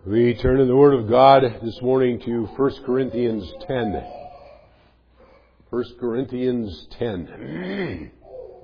We turn in the Word of God this morning to 1 Corinthians 10. 1 Corinthians 10.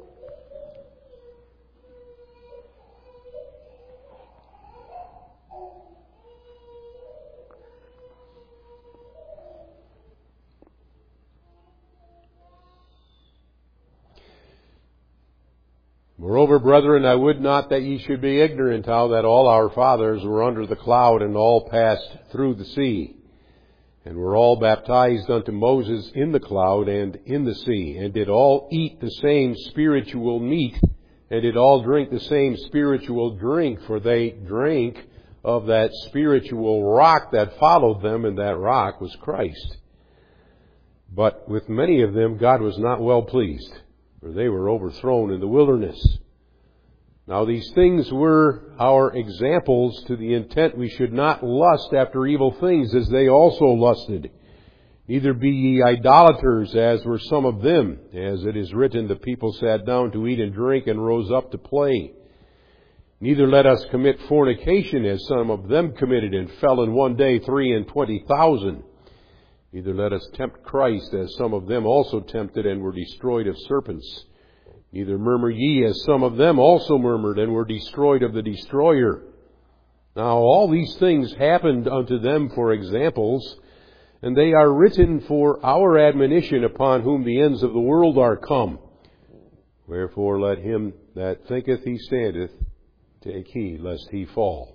Moreover, brethren, I would not that ye should be ignorant how that all our fathers were under the cloud and all passed through the sea, and were all baptized unto Moses in the cloud and in the sea, and did all eat the same spiritual meat, and did all drink the same spiritual drink, for they drank of that spiritual rock that followed them, and that rock was Christ. But with many of them God was not well pleased, for they were overthrown in the wilderness. Now these things were our examples, to the intent we should not lust after evil things, as they also lusted. Neither be ye idolaters, as were some of them. As it is written, the people sat down to eat and drink, and rose up to play. Neither let us commit fornication, as some of them committed, and fell in one day 23,000. Neither let us tempt Christ, as some of them also tempted, and were destroyed of serpents. Neither murmur ye, as some of them also murmured, and were destroyed of the destroyer. Now all these things happened unto them for examples, and they are written for our admonition, upon whom the ends of the world are come. Wherefore let him that thinketh he standeth take heed lest he fall.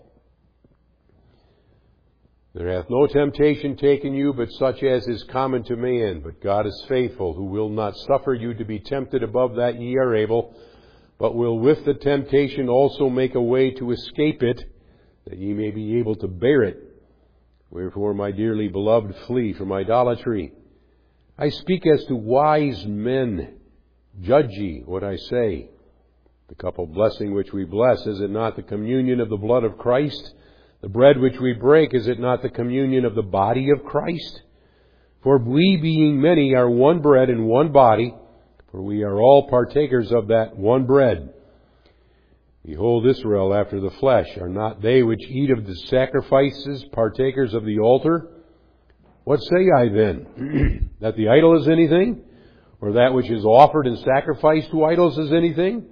There hath no temptation taken you, but such as is common to man. But God is faithful, who will not suffer you to be tempted above that ye are able, but will with the temptation also make a way to escape it, that ye may be able to bear it. Wherefore, my dearly beloved, flee from idolatry. I speak as to wise men. Judge ye what I say. The cup of blessing which we bless, is it not the communion of the blood of Christ? The bread which we break, is it not the communion of the body of Christ? For we, being many, are one bread and one body, for we are all partakers of that one bread. Behold, Israel after the flesh, are not they which eat of the sacrifices partakers of the altar? What say I then? That the idol is anything? Or that which is offered and sacrificed to idols is anything?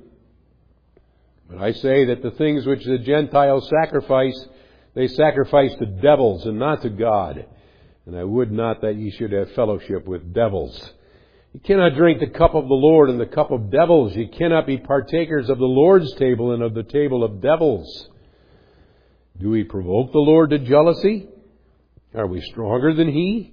But I say that the things which the Gentiles sacrifice, they sacrifice to devils and not to God. And I would not that ye should have fellowship with devils. You cannot drink the cup of the Lord and the cup of devils. You cannot be partakers of the Lord's table and of the table of devils. Do we provoke the Lord to jealousy? Are we stronger than He?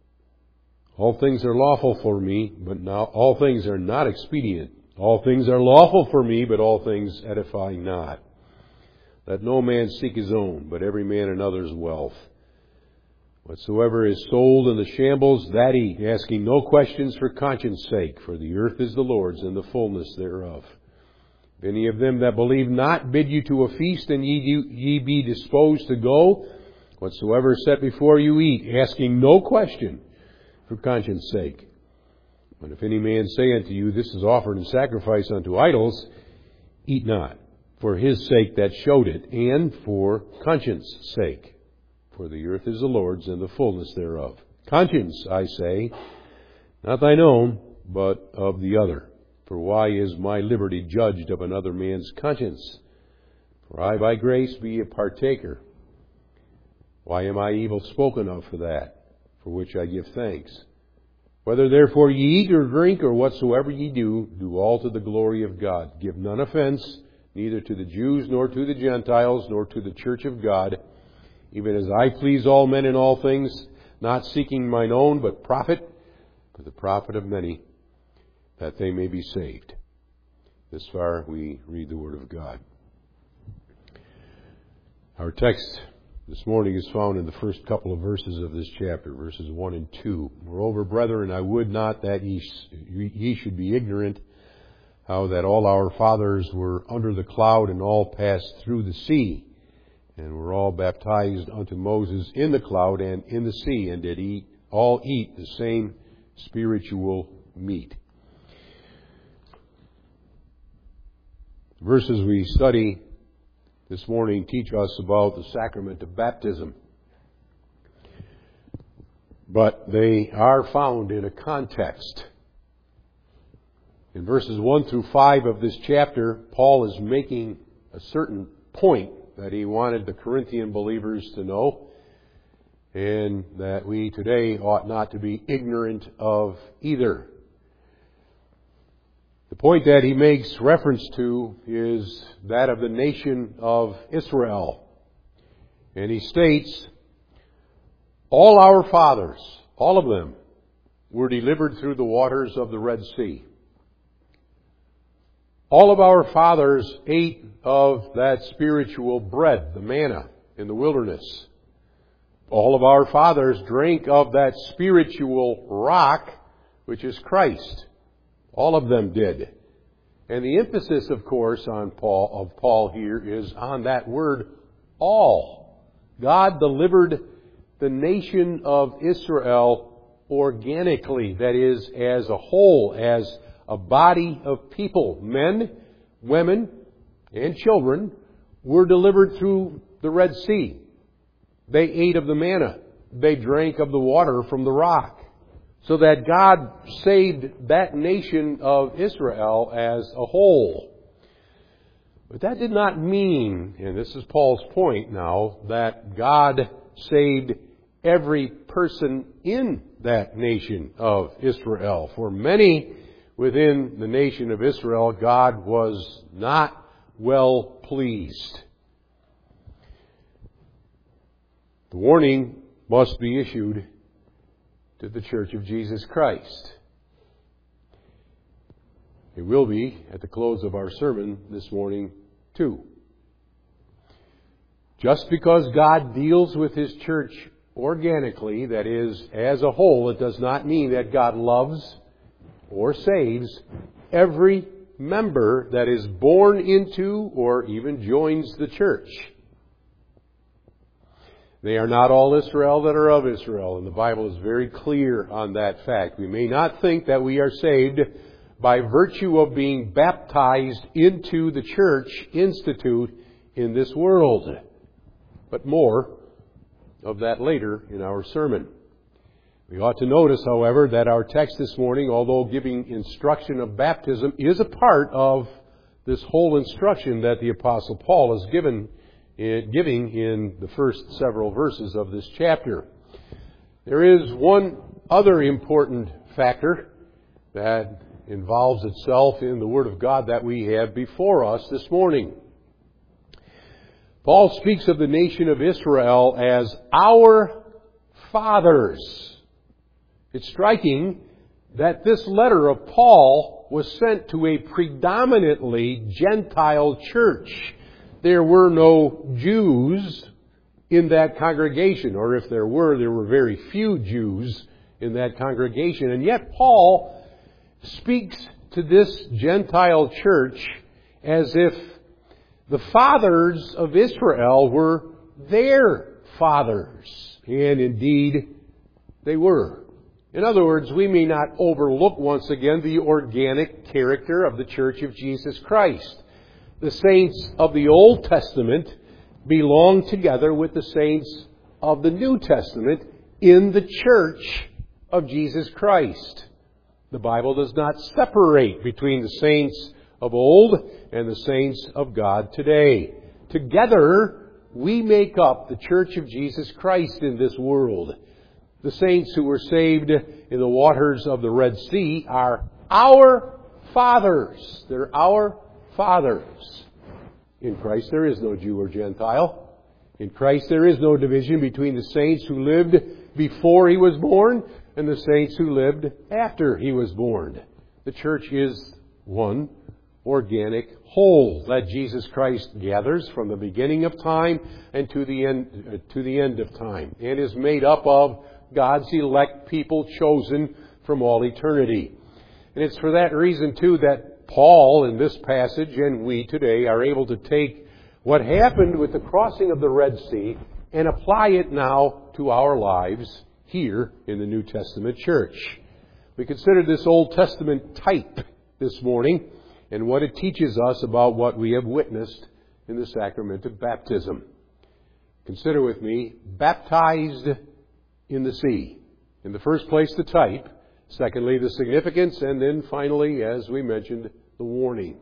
All things are lawful for me, but now all things are not expedient. All things are lawful for me, but all things edify not. Let no man seek his own, but every man another's wealth. Whatsoever is sold in the shambles, that eat, asking no questions for conscience sake, for the earth is the Lord's, and the fullness thereof. If any of them that believe not bid you to a feast, and ye be disposed to go, whatsoever is set before you eat, asking no question for conscience sake. But if any man say unto you, this is offered in sacrifice unto idols, eat not, for his sake that showed it, and for conscience sake. For the earth is the Lord's, and the fullness thereof. Conscience, I say, not thine own, but of the other. For why is my liberty judged of another man's conscience? For I by grace be a partaker. Why am I evil spoken of for that, for which I give thanks? Whether therefore ye eat or drink, or whatsoever ye do, do all to the glory of God. Give none offense, neither to the Jews, nor to the Gentiles, nor to the church of God, even as I please all men in all things, not seeking mine own, but profit, for the profit of many, that they may be saved. This far we read the Word of God. Our text this morning is found in the first couple of verses of this chapter, verses 1 and 2. Moreover, brethren, I would not that ye should be ignorant how that all our fathers were under the cloud and all passed through the sea, and were all baptized unto Moses in the cloud and in the sea, and did all eat the same spiritual meat. The verses we study this morning teach us about the sacrament of baptism. But they are found in a context. In verses 1 through 5 of this chapter, Paul is making a certain point that he wanted the Corinthian believers to know, and that we today ought not to be ignorant of either. The point that he makes reference to is that of the nation of Israel. And he states, all our fathers, all of them, were delivered through the waters of the Red Sea. All of our fathers ate of that spiritual bread, the manna, in the wilderness. All of our fathers drank of that spiritual rock, which is Christ. All of them did. And the emphasis, of course, of Paul here is on that word, all. God delivered the nation of Israel organically, that is, as a whole, as a body of people. Men, women, and children were delivered through the Red Sea. They ate of the manna. They drank of the water from the rock. So that God saved that nation of Israel as a whole. But that did not mean, and this is Paul's point now, that God saved every person in that nation of Israel. For many within the nation of Israel, God was not well pleased. The warning must be issued to the Church of Jesus Christ. It will be at the close of our sermon this morning, too. Just because God deals with His church organically, that is, as a whole, it does not mean that God loves or saves every member that is born into or even joins the church. They are not all Israel that are of Israel, and the Bible is very clear on that fact. We may not think that we are saved by virtue of being baptized into the church institute in this world. But more of that later in our sermon. We ought to notice, however, that our text this morning, although giving instruction of baptism, is a part of this whole instruction that the Apostle Paul is giving in the first several verses of this chapter. There is one other important factor that involves itself in the Word of God that we have before us this morning. Paul speaks of the nation of Israel as our fathers. It's striking that this letter of Paul was sent to a predominantly Gentile church. There were no Jews in that congregation, or if there were very few Jews in that congregation. And yet Paul speaks to this Gentile church as if the fathers of Israel were their fathers. And indeed, they were. In other words, we may not overlook once again the organic character of the Church of Jesus Christ. The saints of the Old Testament belong together with the saints of the New Testament in the Church of Jesus Christ. The Bible does not separate between the saints of old and the saints of God today. Together, we make up the Church of Jesus Christ in this world. The saints who were saved in the waters of the Red Sea are our fathers. They're our fathers. In Christ there is no Jew or Gentile. In Christ there is no division between the saints who lived before He was born and the saints who lived after He was born. The church is one organic whole that Jesus Christ gathers from the beginning of time and to the end of time, and is made up of God's elect people chosen from all eternity. And it's for that reason, too, that Paul in this passage and we today are able to take what happened with the crossing of the Red Sea and apply it now to our lives here in the New Testament church. We consider this Old Testament type this morning and what it teaches us about what we have witnessed in the sacrament of baptism. Consider with me, baptized in the sea. In the first place, the type. Secondly, the significance. And then finally, as we mentioned, the warning.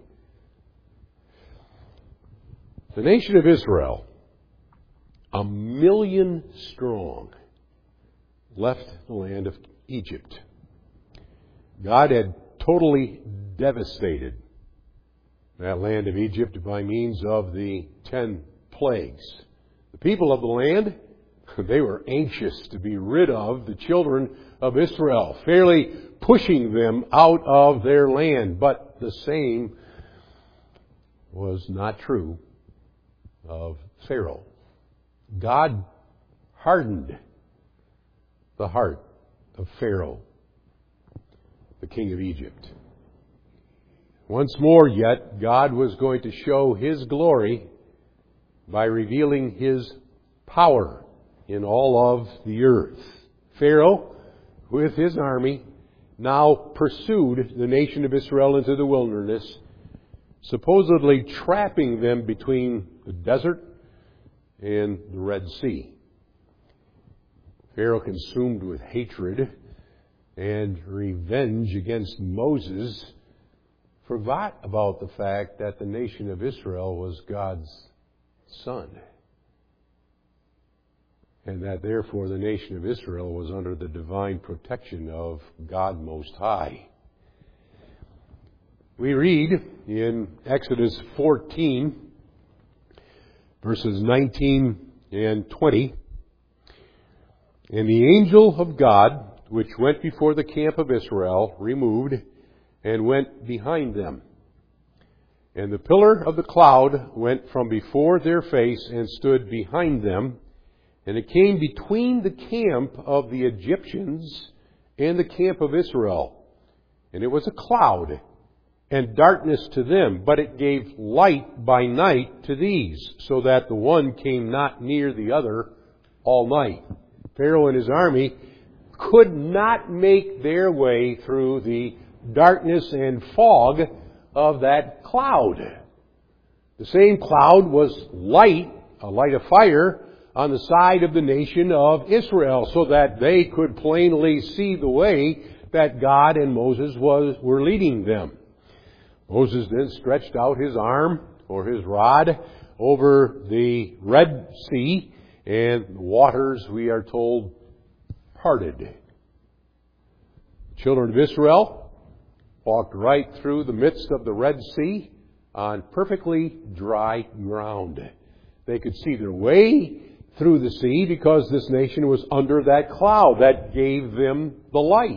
The nation of Israel, 1 million strong, left the land of Egypt. God had totally devastated that land of Egypt by means of the 10 plagues. The people of the land, they were anxious to be rid of the children of Israel, fairly pushing them out of their land. But the same was not true of Pharaoh. God hardened the heart of Pharaoh, the king of Egypt. Once more yet, God was going to show His glory by revealing His power in all of the earth. Pharaoh, with his army, now pursued the nation of Israel into the wilderness, supposedly trapping them between the desert and the Red Sea. Pharaoh, consumed with hatred and revenge against Moses, forgot about the fact that the nation of Israel was God's son, and that therefore the nation of Israel was under the divine protection of God Most High. We read in Exodus 14, verses 19 and 20, "And the angel of God, which went before the camp of Israel, removed and went behind them. And the pillar of the cloud went from before their face and stood behind them. And it came between the camp of the Egyptians and the camp of Israel. And it was a cloud and darkness to them, but it gave light by night to these, so that the one came not near the other all night." Pharaoh and his army could not make their way through the darkness and fog of that cloud. The same cloud was light, a light of fire, on the side of the nation of Israel, so that they could plainly see the way that God and Moses were leading them. Moses then stretched out his arm or his rod over the Red Sea, and the waters, we are told, parted. The children of Israel walked right through the midst of the Red Sea on perfectly dry ground. They could see their way through the sea because this nation was under that cloud that gave them the light.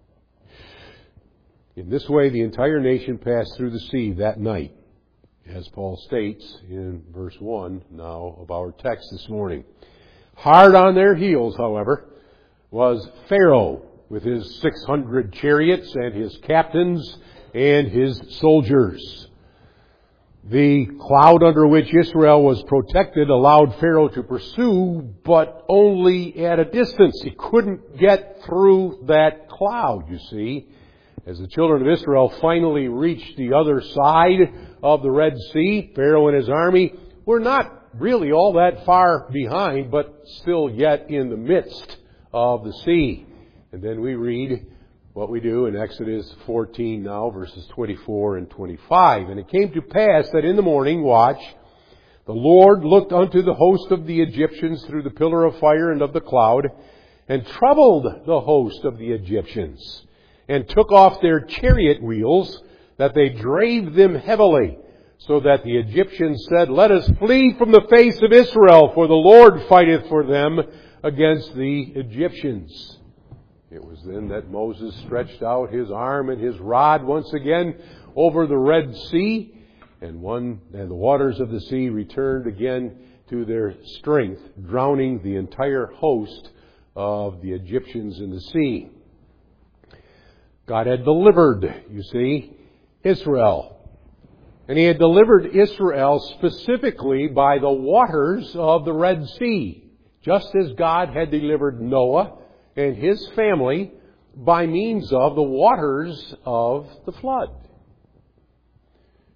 In this way, the entire nation passed through the sea that night, as Paul states in verse 1 now of our text this morning. Hard on their heels, however, was Pharaoh with his 600 chariots and his captains and his soldiers. The cloud under which Israel was protected allowed Pharaoh to pursue, but only at a distance. He couldn't get through that cloud, you see. As the children of Israel finally reached the other side of the Red Sea, Pharaoh and his army were not really all that far behind, but still yet in the midst of the sea. And then we read what we do in Exodus 14 now, verses 24 and 25. "And it came to pass that in the morning watch, the Lord looked unto the host of the Egyptians through the pillar of fire and of the cloud, and troubled the host of the Egyptians, and took off their chariot wheels, that they drave them heavily, so that the Egyptians said, Let us flee from the face of Israel, for the Lord fighteth for them against the Egyptians." It was then that Moses stretched out his arm and his rod once again over the Red Sea, and the waters of the sea returned again to their strength, drowning the entire host of the Egyptians in the sea. God had delivered, you see, Israel. And He had delivered Israel specifically by the waters of the Red Sea, just as God had delivered Noah and his family by means of the waters of the flood.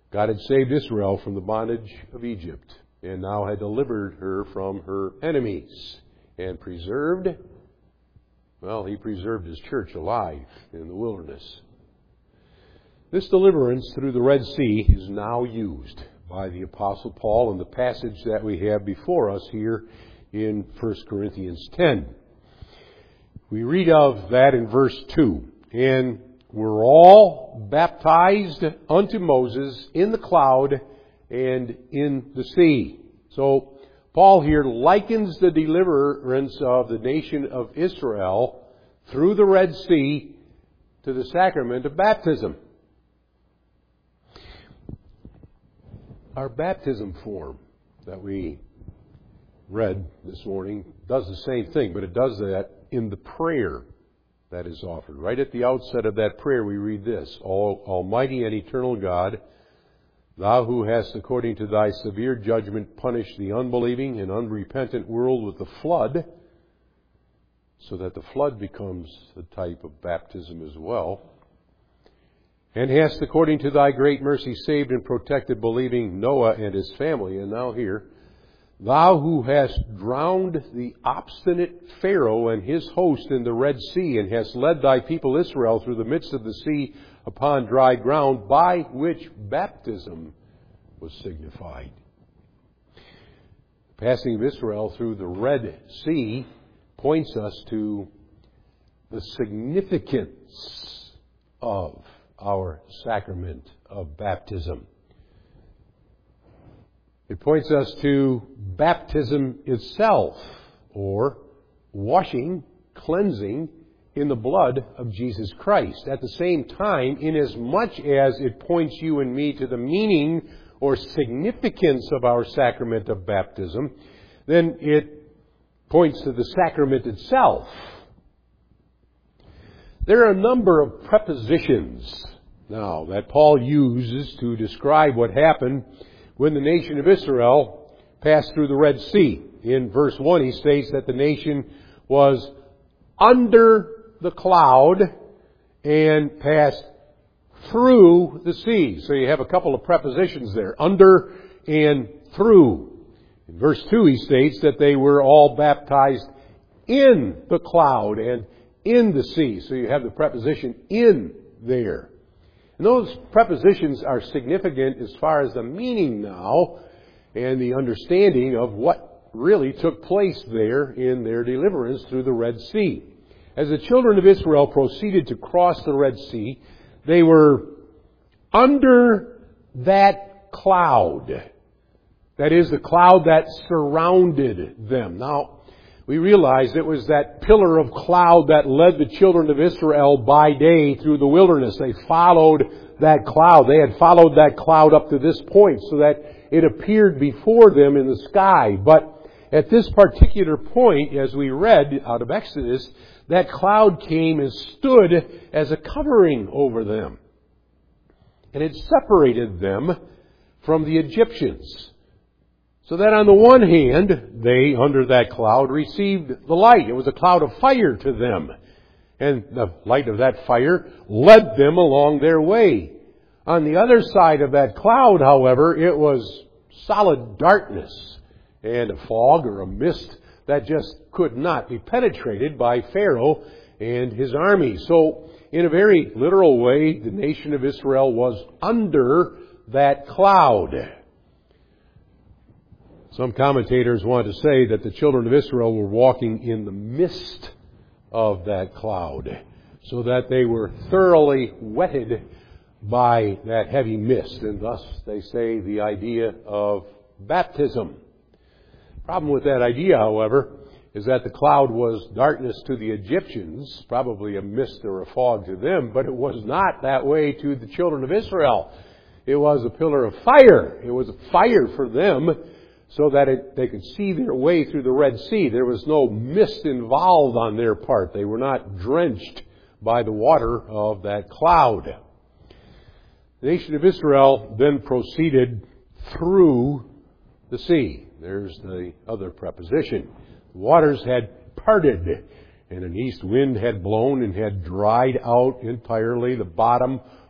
God had saved Israel from the bondage of Egypt and now had delivered her from her enemies and preserved, well, He preserved His church alive in the wilderness. This deliverance through the Red Sea is now used by the Apostle Paul in the passage that we have before us here in 1 Corinthians 10. We read of that in verse 2. And we're all baptized unto Moses in the cloud and in the sea. So Paul here likens the deliverance of the nation of Israel through the Red Sea to the sacrament of baptism. Our baptism form that we read this morning does the same thing, but it does that in the prayer that is offered. Right at the outset of that prayer we read this: Almighty and eternal God, Thou who hast according to Thy severe judgment punished the unbelieving and unrepentant world with the flood, so that the flood becomes the type of baptism as well, and hast according to Thy great mercy saved and protected believing Noah and his family. And now here, Thou who hast drowned the obstinate Pharaoh and his host in the Red Sea, and hast led Thy people Israel through the midst of the sea upon dry ground, by which baptism was signified. The passing of Israel through the Red Sea points us to the significance of our sacrament of baptism. It points us to baptism itself, or washing, cleansing in the blood of Jesus Christ. At the same time, inasmuch as it points you and me to the meaning or significance of our sacrament of baptism, then it points to the sacrament itself. There are a number of prepositions now that Paul uses to describe what happened when the nation of Israel passed through the Red Sea. In verse 1 he states that the nation was under the cloud and passed through the sea. So you have a couple of prepositions there, under and through. In verse 2 he states that they were all baptized in the cloud and in the sea. So you have the preposition in there. And those prepositions are significant as far as the meaning now and the understanding of what really took place there in their deliverance through the Red Sea. As the children of Israel proceeded to cross the Red Sea, they were under that cloud. That is, the cloud that surrounded them. Now, we realize it was that pillar of cloud that led the children of Israel by day through the wilderness. They followed that cloud. They had followed that cloud up to this point so that it appeared before them in the sky. But at this particular point, as we read out of Exodus, that cloud came and stood as a covering over them. And it separated them from the Egyptians. So that on the one hand, they, under that cloud, received the light. It was a cloud of fire to them. And the light of that fire led them along their way. On the other side of that cloud, however, it was solid darkness and a fog or a mist that just could not be penetrated by Pharaoh and his army. So, in a very literal way, the nation of Israel was under that cloud. Some commentators want to say that the children of Israel were walking in the midst of that cloud, so that they were thoroughly wetted by that heavy mist, and thus they say the idea of baptism. The problem with that idea, however, is that the cloud was darkness to the Egyptians, probably a mist or a fog to them, but it was not that way to the children of Israel. It was a pillar of fire. It was a fire for them, so that they could see their way through the Red Sea. There was no mist involved on their part. They were not drenched by the water of that cloud. The nation of Israel then proceeded through the sea. There's the other preposition. The waters had parted, and an east wind had blown and had dried out entirely the bottom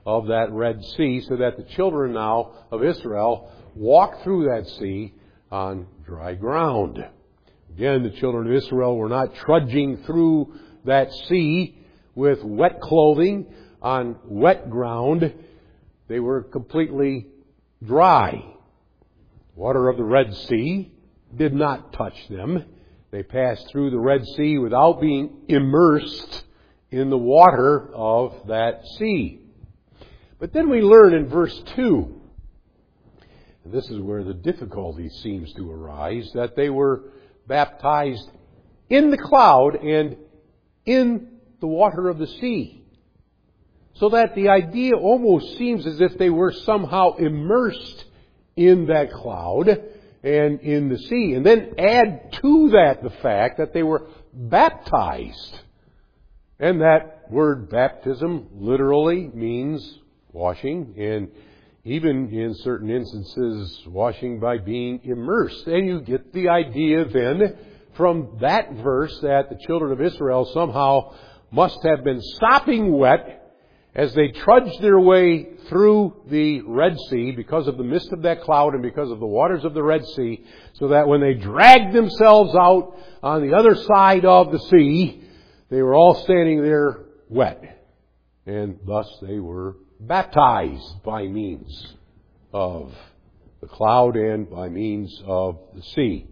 of that Red Sea, so that the children now of Israel walked through that sea on dry ground. Again, the children of Israel were not trudging through that sea with wet clothing on wet ground. They were completely dry. Water of the Red Sea did not touch them. They passed through the Red Sea without being immersed in the water of that sea. But then we learn in verse 2, and this is where the difficulty seems to arise, that they were baptized in the cloud and in the water of the sea. So that the idea almost seems as if they were somehow immersed in that cloud and in the sea. And then add to that the fact that they were baptized. And that word baptism literally means washing, and even in certain instances, washing by being immersed. And you get the idea then from that verse that the children of Israel somehow must have been sopping wet as they trudged their way through the Red Sea because of the mist of that cloud and because of the waters of the Red Sea, so that when they dragged themselves out on the other side of the sea, they were all standing there wet. And thus they were baptized by means of the cloud and by means of the sea.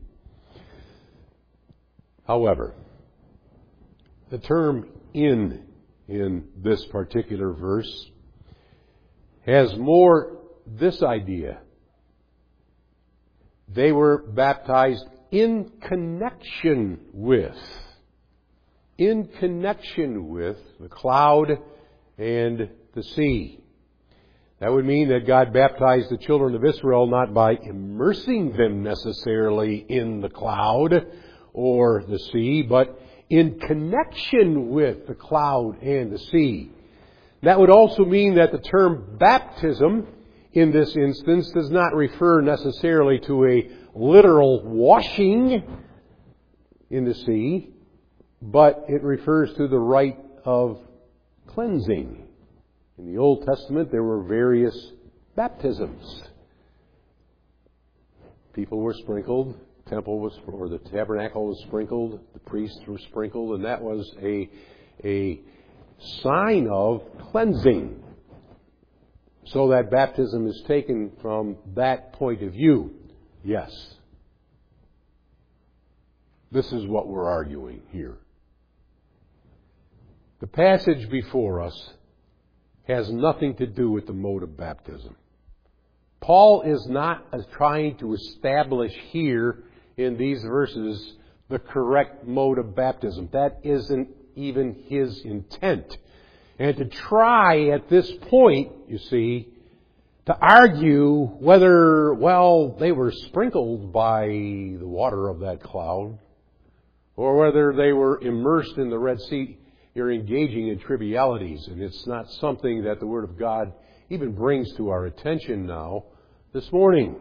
However, the term in this particular verse has more this idea. They were baptized in connection with the cloud and the sea. That would mean that God baptized the children of Israel not by immersing them necessarily in the cloud or the sea, but in connection with the cloud and the sea. That would also mean that the term baptism in this instance does not refer necessarily to a literal washing in the sea, but it refers to the rite of cleansing. In the Old Testament, there were various baptisms. People were sprinkled, the tabernacle was sprinkled, the priests were sprinkled, and that was a sign of cleansing. So that baptism is taken from that point of view. Yes. This is what we're arguing here. The passage before us has nothing to do with the mode of baptism. Paul is not trying to establish here in these verses the correct mode of baptism. That isn't even his intent. And to try at this point, you see, to argue whether, they were sprinkled by the water of that cloud, or whether they were immersed in the Red Sea, you're engaging in trivialities, and it's not something that the Word of God even brings to our attention now this morning.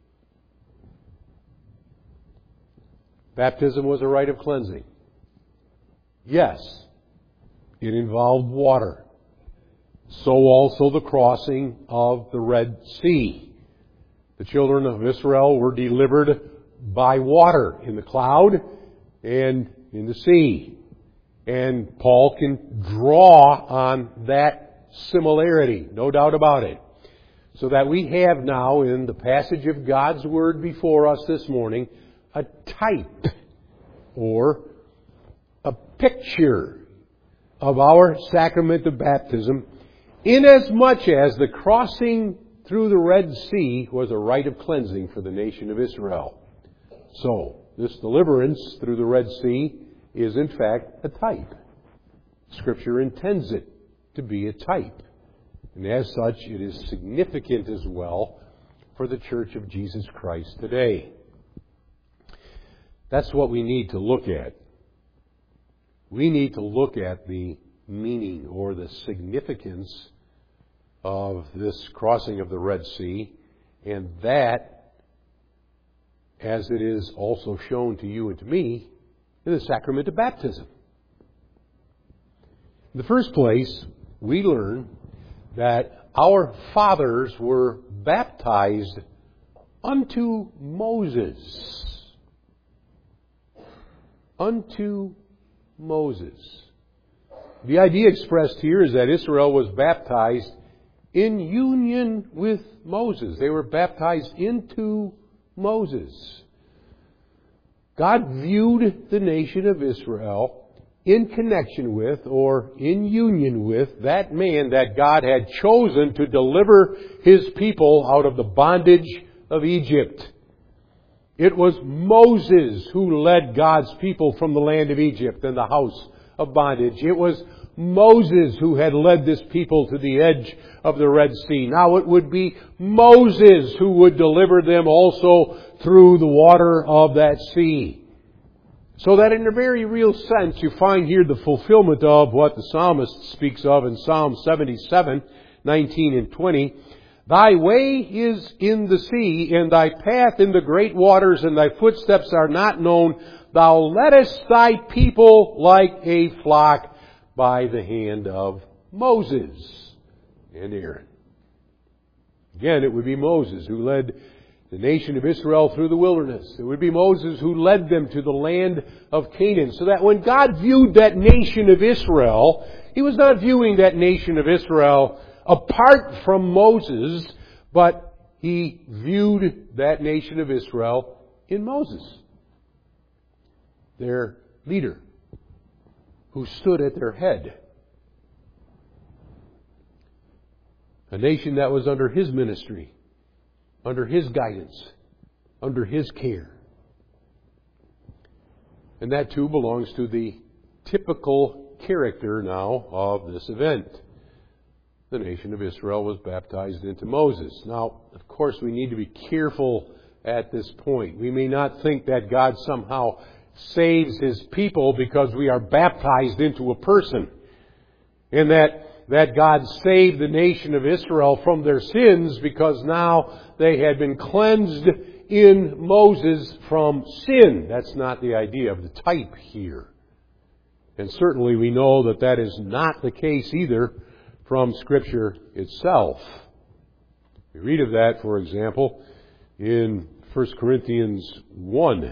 Baptism was a rite of cleansing. Yes, it involved water. So also the crossing of the Red Sea. The children of Israel were delivered by water in the cloud and in the sea. And Paul can draw on that similarity, no doubt about it. So that we have now in the passage of God's Word before us this morning a type or a picture of our sacrament of baptism, inasmuch as the crossing through the Red Sea was a rite of cleansing for the nation of Israel. So, this deliverance through the Red Sea is in fact a type. Scripture intends it to be a type. And as such, it is significant as well for the Church of Jesus Christ today. That's what we need to look at. We need to look at the meaning or the significance of this crossing of the Red Sea, and that, as it is also shown to you and to me, in the sacrament of baptism. In the first place, we learn that our fathers were baptized unto Moses. Unto Moses. The idea expressed here is that Israel was baptized in union with Moses. They were baptized into Moses. God viewed the nation of Israel in connection with or in union with that man that God had chosen to deliver His people out of the bondage of Egypt. It was Moses who led God's people from the land of Egypt and the house of bondage. It was Moses who had led this people to the edge of the Red Sea. Now it would be Moses who would deliver them also through the water of that sea. So that in a very real sense you find here the fulfillment of what the psalmist speaks of in Psalm 77, 19 and 20. Thy way is in the sea, and thy path in the great waters, and thy footsteps are not known. Thou leddest thy people like a flock by the hand of Moses and Aaron. Again, it would be Moses who led the nation of Israel through the wilderness. It would be Moses who led them to the land of Canaan. So that when God viewed that nation of Israel, He was not viewing that nation of Israel apart from Moses, but He viewed that nation of Israel in Moses, their leader, who stood at their head. A nation that was under His ministry, under His guidance, under His care. And that too belongs to the typical character now of this event. The nation of Israel was baptized into Moses. Now, of course, we need to be careful at this point. We may not think that God somehow saves His people because we are baptized into a person. And that God saved the nation of Israel from their sins because now they had been cleansed in Moses from sin. That's not the idea of the type here. And certainly we know that that is not the case either from Scripture itself. We read of that, for example, in 1 Corinthians 1,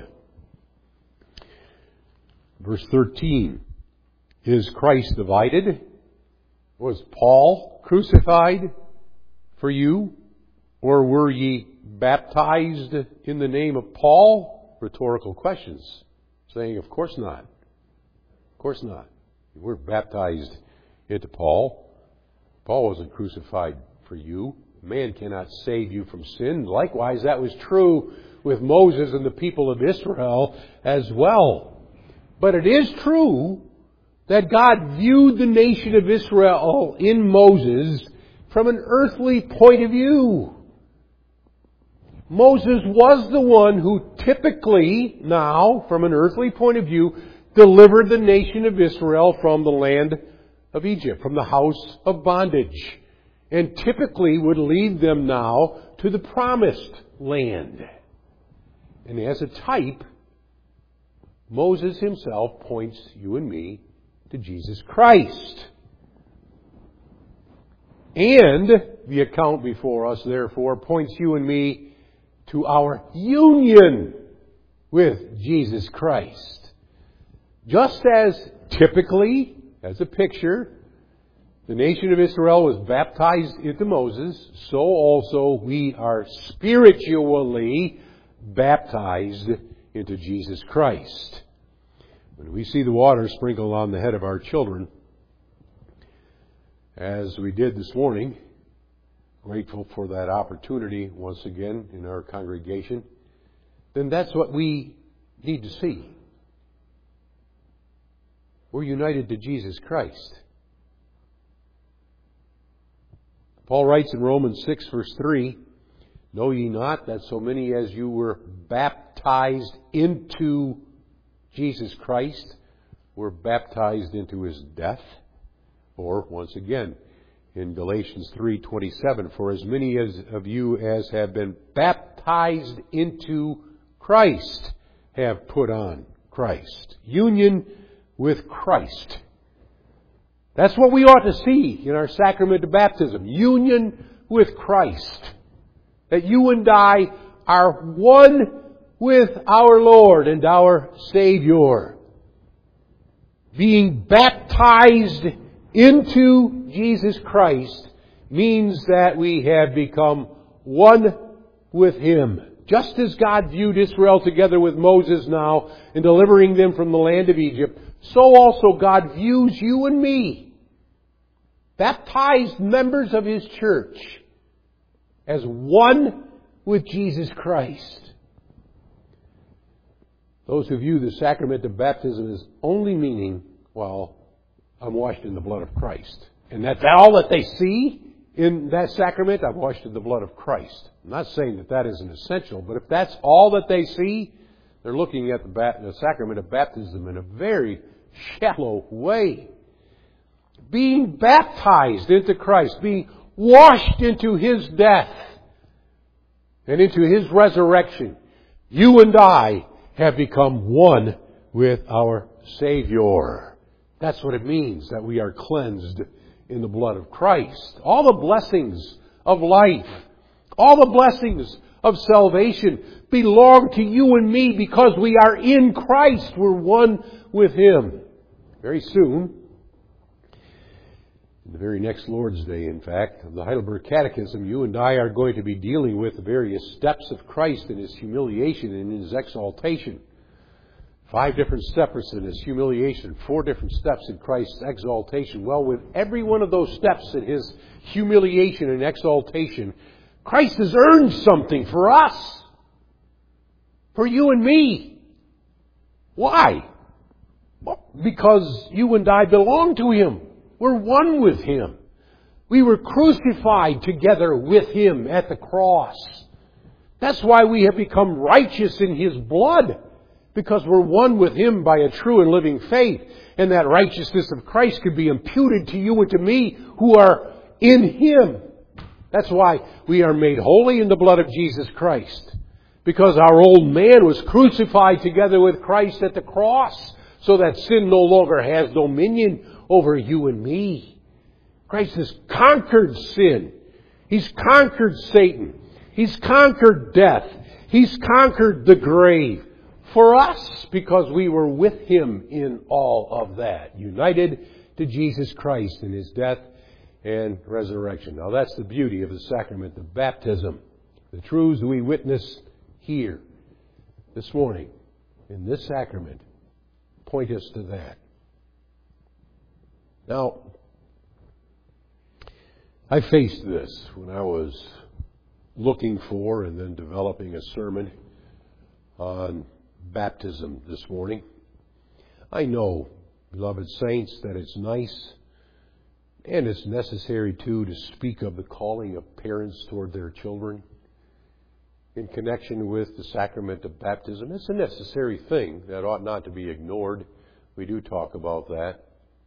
verse 13. Is Christ divided? Was Paul crucified for you? Or were ye baptized in the name of Paul? Rhetorical questions. Saying, of course not. Of course not. You weren't baptized into Paul. Paul wasn't crucified for you. Man cannot save you from sin. Likewise, that was true with Moses and the people of Israel as well. But it is true that God viewed the nation of Israel in Moses from an earthly point of view. Moses was the one who typically, now, from an earthly point of view, delivered the nation of Israel from the land of Egypt, from the house of bondage, and typically would lead them now to the promised land. And as a type, Moses himself points you and me to Jesus Christ. And the account before us, therefore, points you and me to our union with Jesus Christ. Just as typically, as a picture, the nation of Israel was baptized into Moses, so also we are spiritually baptized into Jesus Christ. When we see the water sprinkled on the head of our children, as we did this morning, grateful for that opportunity once again in our congregation, then that's what we need to see. We're united to Jesus Christ. Paul writes in Romans 6, verse 3, Know ye not that so many as you were baptized into Jesus Christ were baptized into His death? Or, once again, in Galatians 3:27, For as many of you as have been baptized into Christ have put on Christ. Union with Christ That's what we ought to see in our sacrament of baptism. Union with Christ. That you and I are one with our Lord and our Savior. Being baptized into Jesus Christ means that we have become one with Him. Just as God viewed Israel together with Moses now in delivering them from the land of Egypt, so also God views you and me, baptized members of His church, as one with Jesus Christ. Those who view the sacrament of baptism as only meaning, well, I'm washed in the blood of Christ. And that's all that they see in that sacrament. I'm washed in the blood of Christ. I'm not saying that that isn't essential, but if that's all that they see, they're looking at the sacrament of baptism in a very shallow way. Being baptized into Christ, being washed into His death and into His resurrection, you and I have become one with our Savior. That's what it means that we are cleansed in the blood of Christ. All the blessings of life, all the blessings of salvation belong to you and me because we are in Christ. We're one with Him. Very soon, the very next Lord's Day, in fact, of the Heidelberg Catechism, you and I are going to be dealing with the various steps of Christ in His humiliation and in His exaltation. 5 different steps in His humiliation, 4 different steps in Christ's exaltation. Well, with every one of those steps in His humiliation and exaltation, Christ has earned something for us. For you and me. Why? Well, because you and I belong to Him. We're one with Him. We were crucified together with Him at the cross. That's why we have become righteous in His blood. Because we're one with Him by a true and living faith. And that righteousness of Christ could be imputed to you and to me who are in Him. That's why we are made holy in the blood of Jesus Christ. Because our old man was crucified together with Christ at the cross. So that sin no longer has dominion over you and me. Christ has conquered sin. He's conquered Satan. He's conquered death. He's conquered the grave. For us, because we were with Him in all of that. United to Jesus Christ in His death and resurrection. Now that's the beauty of the sacrament of baptism. The truths we witness here this morning in this sacrament point us to that. Now, I faced this when I was looking for and then developing a sermon on baptism this morning. I know, beloved saints, that it's nice and it's necessary too to speak of the calling of parents toward their children in connection with the sacrament of baptism. It's a necessary thing that ought not to be ignored. We do talk about that.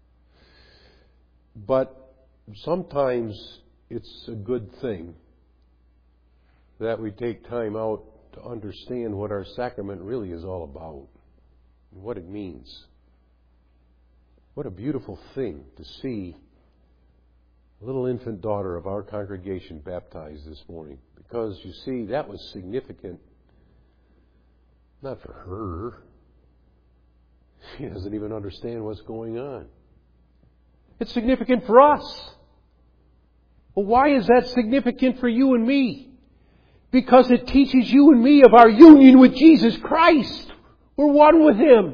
But sometimes it's a good thing that we take time out to understand what our sacrament really is all about and what it means. What a beautiful thing to see a little infant daughter of our congregation baptized this morning. Because, you see, that was significant not for her. She doesn't even understand what's going on. It's significant for us. Well, why is that significant for you and me? Because it teaches you and me of our union with Jesus Christ. We're one with Him.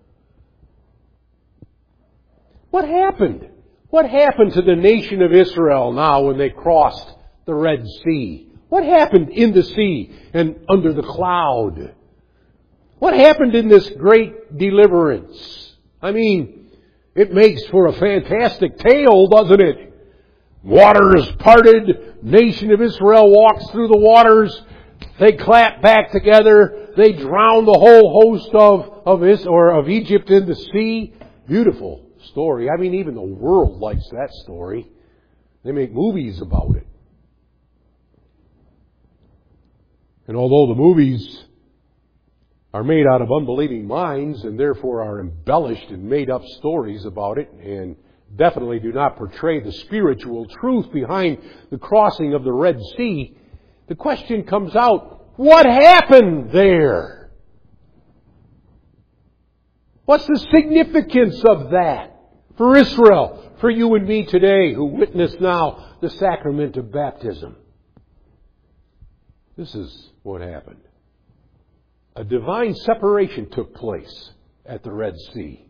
What happened? What happened to the nation of Israel now when they crossed the Red Sea? What happened in the sea and under the cloud? What happened in this great deliverance? I mean, it makes for a fantastic tale, doesn't it? Water is parted. Nation of Israel walks through the waters. They clap back together. They drown the whole host of Egypt in the sea. Beautiful story. I mean, even the world likes that story. They make movies about it. And although the movies are made out of unbelieving minds and therefore are embellished and made up stories about it and definitely do not portray the spiritual truth behind the crossing of the Red Sea, the question comes out, what happened there? What's the significance of that for Israel, for you and me today who witness now the sacrament of baptism? This is what happened. A divine separation took place at the Red Sea.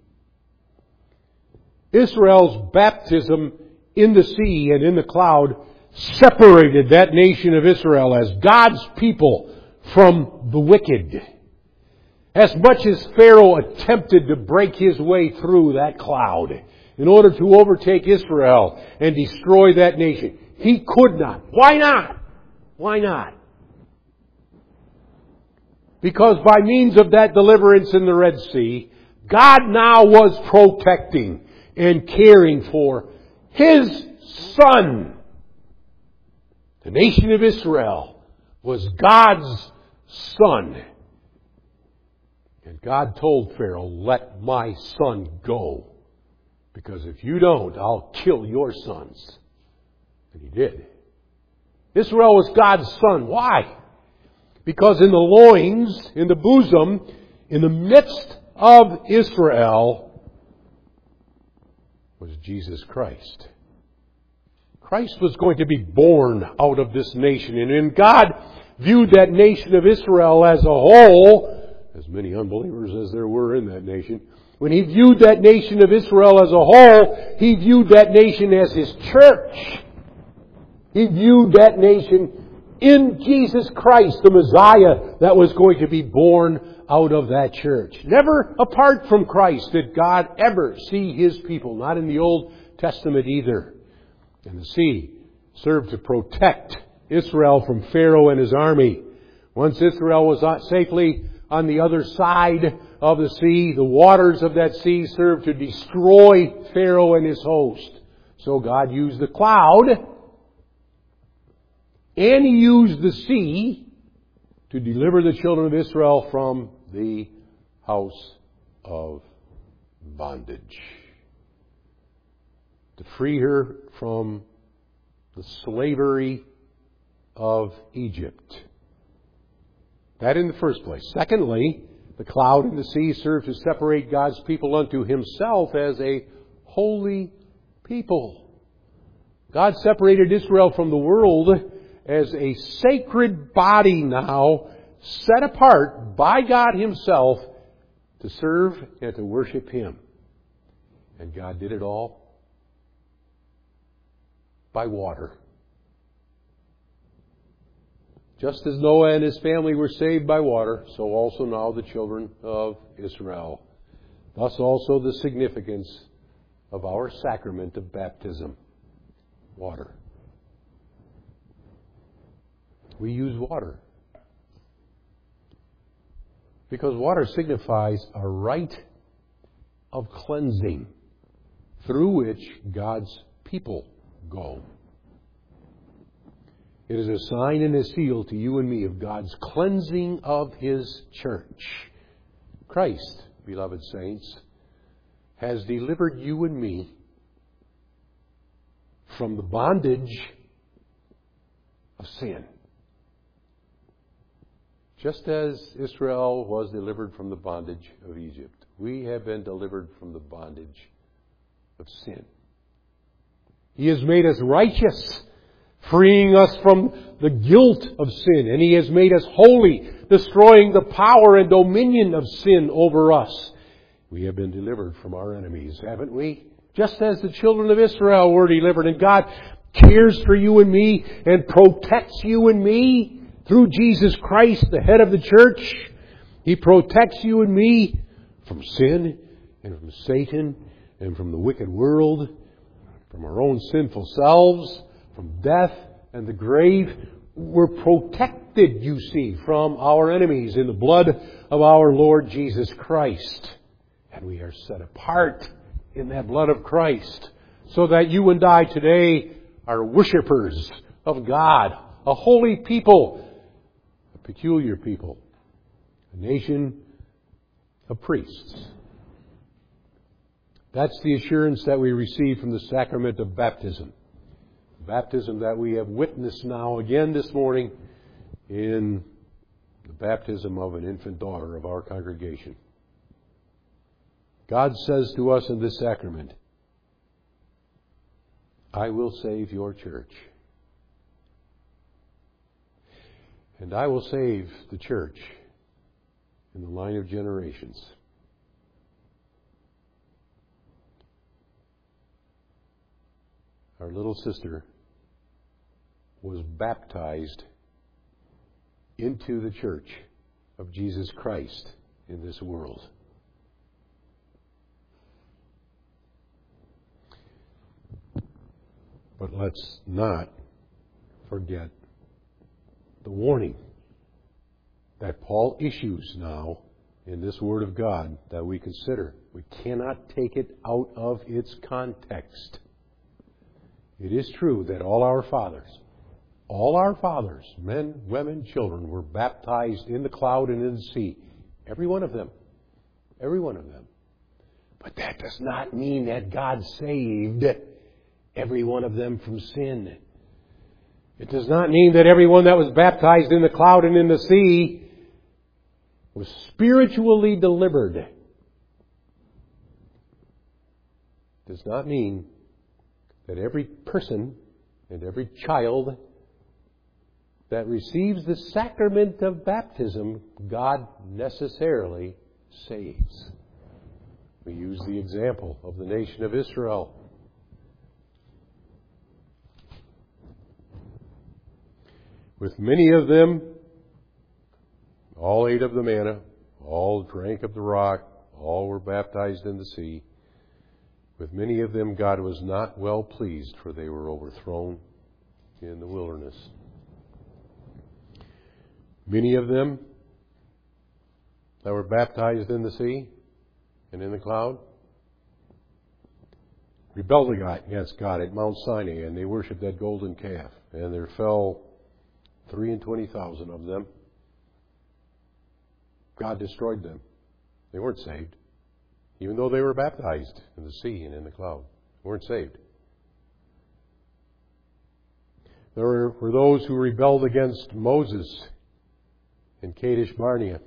Israel's baptism in the sea and in the cloud separated that nation of Israel as God's people from the wicked. As much as Pharaoh attempted to break his way through that cloud in order to overtake Israel and destroy that nation, he could not. Why not? Why not? Because by means of that deliverance in the Red Sea, God now was protecting and caring for His Son. The nation of Israel was God's Son. And God told Pharaoh, let my son go. Because if you don't, I'll kill your sons. And he did. Israel was God's son. Why? Because in the loins, in the bosom, in the midst of Israel was Jesus Christ. Christ was going to be born out of this nation. And when God viewed that nation of Israel as a whole, as many unbelievers as there were in that nation, when He viewed that nation of Israel as a whole, He viewed that nation as His church. He viewed that nation in Jesus Christ, the Messiah that was going to be born out of that church. Never apart from Christ did God ever see His people, not in the Old Testament either. And the sea served to protect Israel from Pharaoh and his army. Once Israel was safely on the other side of the sea, the waters of that sea served to destroy Pharaoh and his host. So God used the cloud and He used the sea to deliver the children of Israel from the house of bondage. To free her from the slavery of Egypt. That in the first place. Secondly, the cloud and the sea serve to separate God's people unto Himself as a holy people. God separated Israel from the world as a sacred body now, set apart by God Himself to serve and to worship Him. And God did it all by water. Just as Noah and his family were saved by water, so also now the children of Israel. Thus also the significance of our sacrament of baptism. Water. We use water because water signifies a rite of cleansing through which God's people go. It is a sign and a seal to you and me of God's cleansing of His church. Christ, beloved saints, has delivered you and me from the bondage of sin. Just as Israel was delivered from the bondage of Egypt, we have been delivered from the bondage of sin. He has made us righteous, freeing us from the guilt of sin. And He has made us holy, destroying the power and dominion of sin over us. We have been delivered from our enemies, haven't we? Just as the children of Israel were delivered. And God cares for you and me and protects you and me through Jesus Christ, the head of the church. He protects you and me from sin and from Satan and from the wicked world, from our own sinful selves, from death and the grave. We're protected, you see, from our enemies in the blood of our Lord Jesus Christ. And we are set apart in that blood of Christ, so that you and I today are worshipers of God, a holy people, a peculiar people, a nation of priests. That's the assurance that we receive from the sacrament of baptism. Baptism that we have witnessed now again this morning in the baptism of an infant daughter of our congregation. God says to us in this sacrament, I will save your church. And I will save the church in the line of generations. Our little sister was baptized into the church of Jesus Christ in this world. But let's not forget the warning that Paul issues now in this Word of God that we consider. We cannot take it out of its context. It is true that all our fathers, men, women, children, were baptized in the cloud and in the sea. Every one of them. Every one of them. But that does not mean that God saved every one of them from sin. It does not mean that everyone that was baptized in the cloud and in the sea was spiritually delivered. It does not mean that every person and every child that receives the sacrament of baptism, God necessarily saves. We use the example of the nation of Israel. With many of them, all ate of the manna, all drank of the rock, all were baptized in the sea. With many of them, God was not well pleased, for they were overthrown in the wilderness. Many of them that were baptized in the sea and in the cloud rebelled against God at Mount Sinai, and they worshipped that golden calf. And there fell 23,000 of them. God destroyed them. They weren't saved. Even though they were baptized in the sea and in the cloud. They weren't saved. There were those who rebelled against Moses in Kadesh Barnea.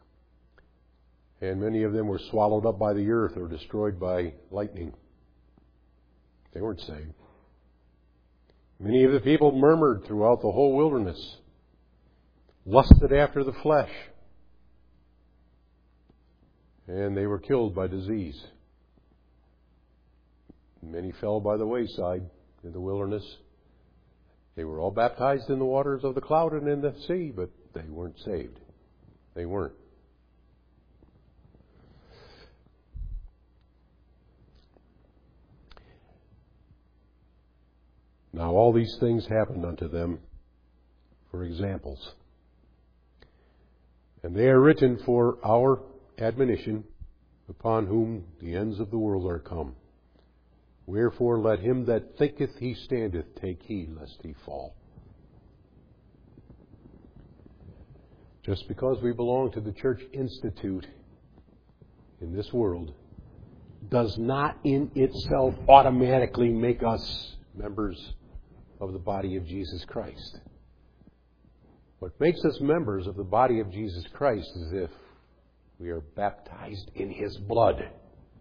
And many of them were swallowed up by the earth or destroyed by lightning. They weren't saved. Many of the people murmured throughout the whole wilderness, lusted after the flesh, and they were killed by disease. Many fell by the wayside in the wilderness. They were all baptized in the waters of the cloud and in the sea, but they weren't saved. They weren't. Now all these things happened unto them for examples. And they are written for our admonition, upon whom the ends of the world are come. Wherefore let him that thinketh he standeth take heed lest he fall. Just because we belong to the Church Institute in this world does not in itself automatically make us members of the body of Jesus Christ. What makes us members of the body of Jesus Christ is if we are baptized in His blood.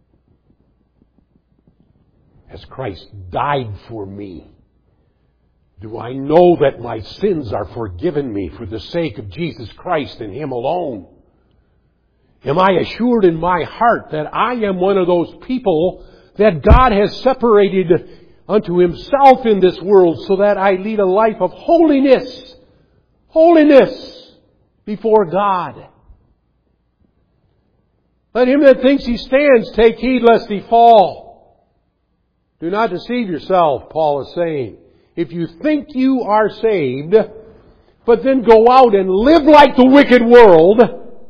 As Christ died for me, do I know that my sins are forgiven me for the sake of Jesus Christ and Him alone? Am I assured in my heart that I am one of those people that God has separated unto Himself in this world so that I lead a life of holiness? Holiness before God. Let him that thinks he stands take heed lest he fall. Do not deceive yourself, Paul is saying. If you think you are saved, but then go out and live like the wicked world,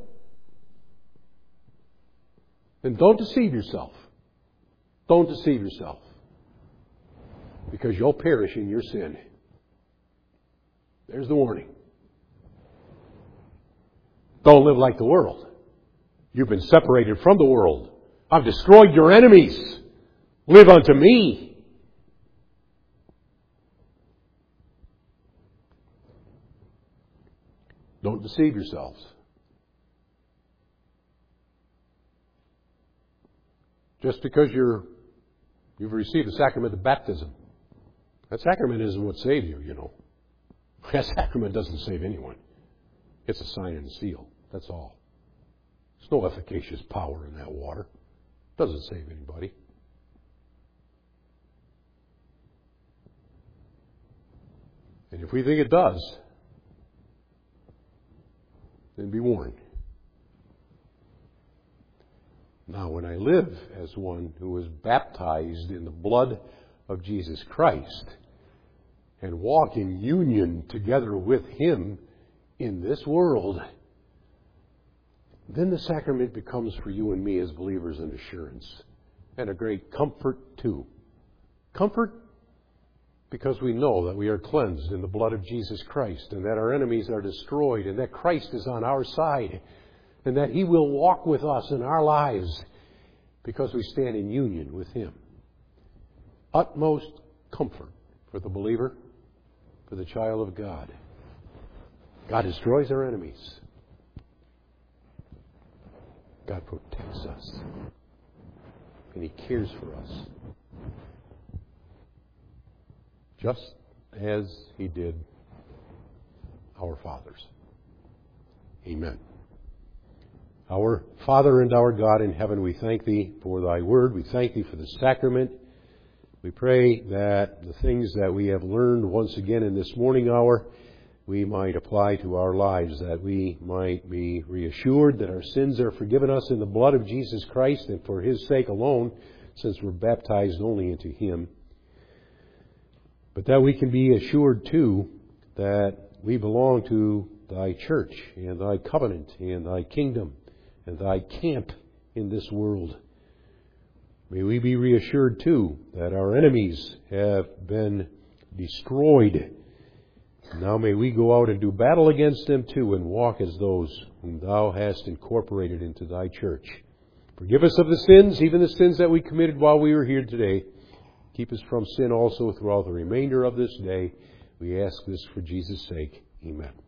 then don't deceive yourself. Don't deceive yourself. Because you'll perish in your sin. There's the warning. Don't live like the world. You've been separated from the world. I've destroyed your enemies. Live unto me. Don't deceive yourselves. Just because you've received the sacrament of baptism, that sacrament isn't what saves you, you know. That sacrament doesn't save anyone. It's a sign and a seal. That's all. There's no efficacious power in that water. It doesn't save anybody. And if we think it does, then be warned. Now, when I live as one who was baptized in the blood of Jesus Christ and walk in union together with Him in this world, then the sacrament becomes for you and me as believers an assurance and a great comfort too. Comfort because we know that we are cleansed in the blood of Jesus Christ and that our enemies are destroyed and that Christ is on our side and that He will walk with us in our lives because we stand in union with Him. Utmost comfort for the believer, for the child of God. God destroys our enemies. God protects us. And He cares for us. Just as He did our fathers. Amen. Our Father and our God in heaven, we thank Thee for Thy word. We thank Thee for the sacrament. We pray that the things that we have learned once again in this morning hour, we might apply to our lives, that we might be reassured that our sins are forgiven us in the blood of Jesus Christ and for His sake alone, since we're baptized only into Him. But that we can be assured too that we belong to Thy church and Thy covenant and Thy kingdom and Thy camp in this world. May we be reassured too that our enemies have been destroyed. Now may we go out and do battle against them too and walk as those whom Thou hast incorporated into Thy church. Forgive us of the sins, even the sins that we committed while we were here today. Keep us from sin also throughout the remainder of this day. We ask this for Jesus' sake. Amen.